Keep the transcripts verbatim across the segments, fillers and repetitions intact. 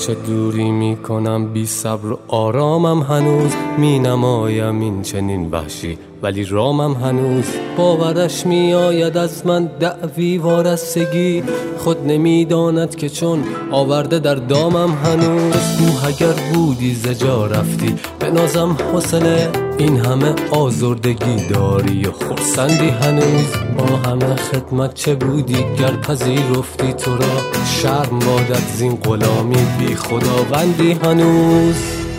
گرچه دوری میکنم بی صبر و آرامم هنوز، می نمایم این چنین وحشی ولی رامم هنوز. باورش می آید از من دعوی وارستگی، خود نمیداند که چون آورده در دامم هنوز. او اگر بودی زجا رفتی به نازم حسنه، این همه آزردگی داری و خرسندی هنوز. با همه خدمت چه بودی گر پذیرفتی تو را، شرم بادت زین غلامی بی خداوندی هنوز.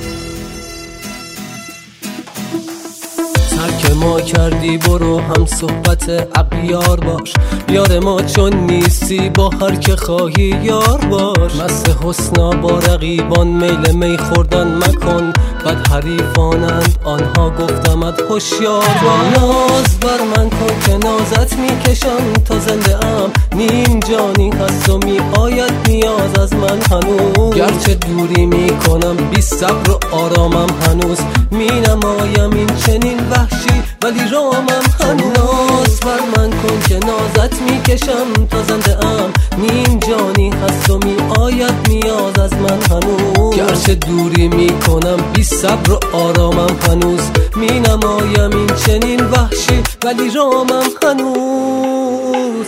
ترک ما کردی برو هم صحبت اغیار باش، یار ما چون نیستی با هر که خواهی یار باش. مست حسنا با رقیبان میل می خوردن مکن، بد حریفانند آنها گفتمت هوشیار باش. ناز بر من کن که نازت میکشم تا زنده ام، نیم جانی هست و می آید نیاز از من هنوز. گرچه دوری میکنم بی صبر و آرامم هنوز، می نمایم این چنین وحشی ولی رامم هنوز. ناز بر من کن که نازت میکشم تا زنده ام، نیم جانی هست و می آید نیاز از من هنوز. گرچه دوری میکنم بی صبر و آرامم هنوز، می نمایم این چنین وحشی ولی رامم هنوز.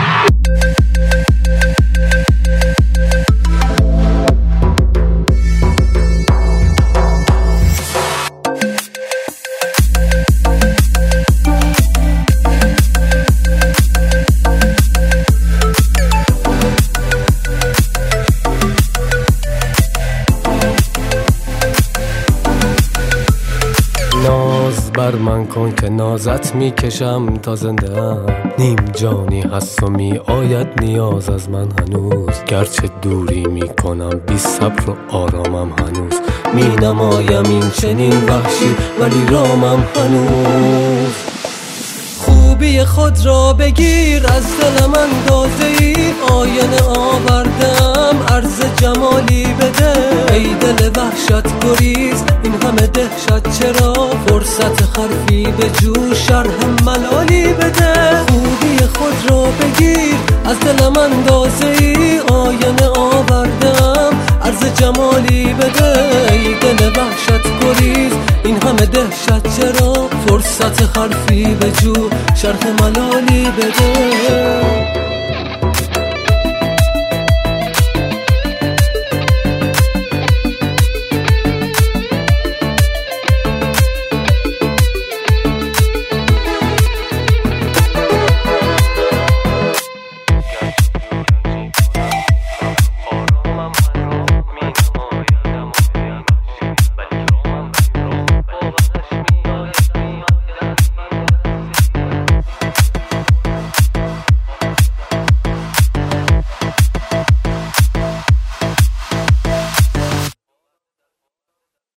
ناز بر من کن که نازت میکشم تا زنده ام، نیم جانی هست و می آید نیاز از من هنوز. گرچه دوری میکنم بی صبر و آرامم هنوز، می نمایم این چنین وحشی ولی رامم هنوز. خوبی خود را بگیر از دلم اندازه ای، آینه آوردم عرض جمالی بده. ای دل وحشت گریز این همه دهشت چرا، فرصت حرفی به جو شرح ملالی بده. خوبی خود را بگیر از دلم اندازه ای، آینه آوردم عرض جمالی بده. ای دل وحشت گریز این همه دهشت چرا، فرصت حرفی به جو شرح ملالی بده.